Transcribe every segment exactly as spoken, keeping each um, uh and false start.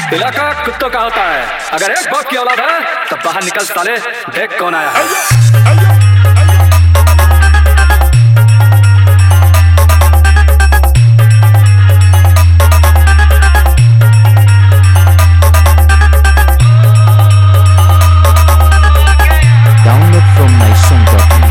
इलाका कुत्तों का होता है। अगर एक बाप की औलाद है तो बाहर निकल साले, देख कौन आया है। Download from mysong dot in.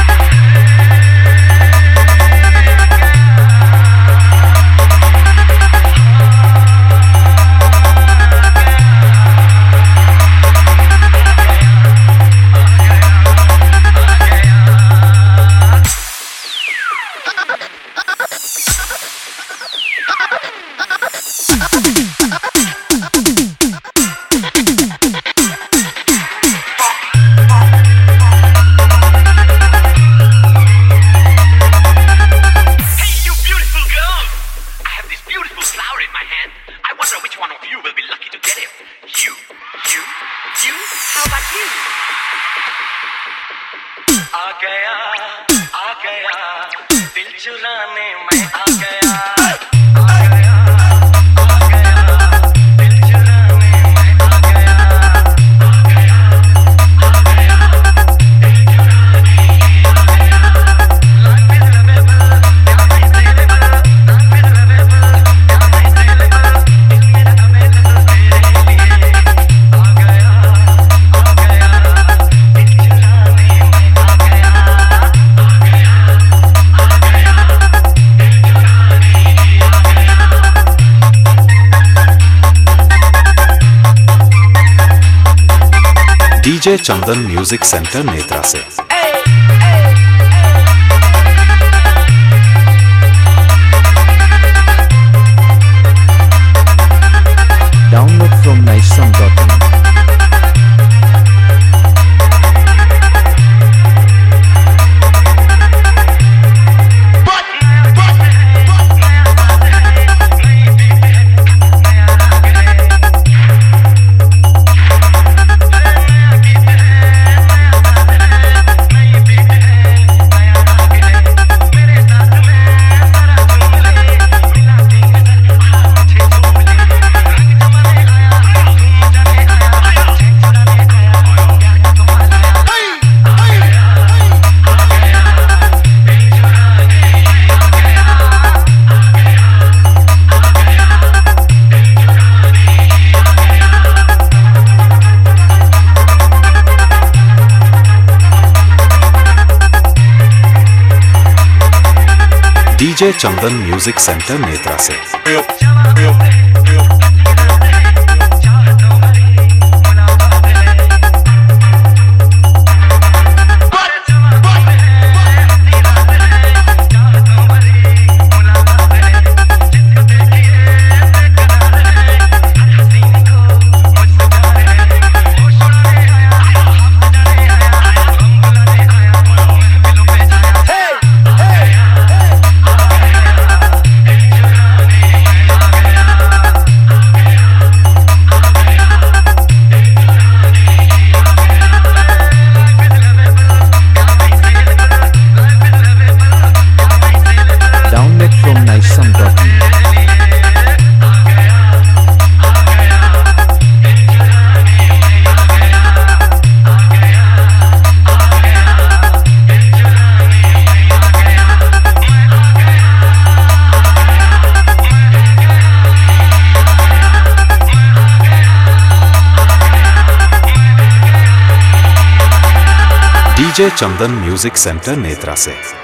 आ गया आ गया दिल चुराने मैं आ गया DJ Chandan music centre Netra से। Download from mysong dot in. DJ Chandan music centre Netra से। DJ Chandan music centre Netra से।